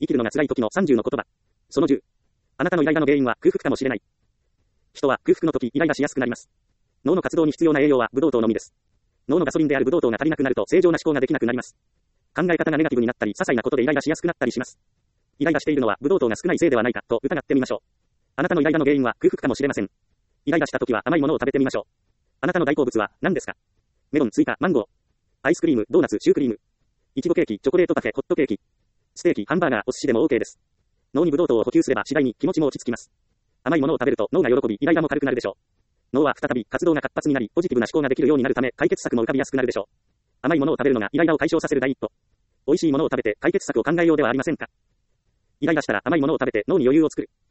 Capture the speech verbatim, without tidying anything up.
生きるのが辛い時のさんじゅうの言葉。そのじゅう。あなたのイライラの原因は空腹かもしれない。人は空腹の時イライラしやすくなります。脳の活動に必要な栄養はブドウ糖のみです。脳のガソリンであるブドウ糖が足りなくなると正常な思考ができなくなります。考え方がネガティブになったり、些細なことでイライラしやすくなったりします。イライラしているのはブドウ糖が少ないせいではないかと疑ってみましょう。あなたのイライラの原因は空腹かもしれません。イライラした時は甘いものを食べてみましょう。あなたの大好物は何ですか？メロン、スイカ、マンゴー、アイスクリーム、ドーナツ、シュークリーム、いちごケーキ、チョコレートパフェ、ホットケーキ、ステーキ、ハンバーガー、お寿司でも OK です。脳にブドウ糖を補給すれば次第に気持ちも落ち着きます。甘いものを食べると脳が喜び、イライラも軽くなるでしょう。脳は再び活動が活発になり、ポジティブな思考ができるようになるため、解決策も浮かびやすくなるでしょう。甘いものを食べるのがイライラを解消させる第一歩。美味しいものを食べて解決策を考えようではありませんか。イライラしたら甘いものを食べて脳に余裕を作る。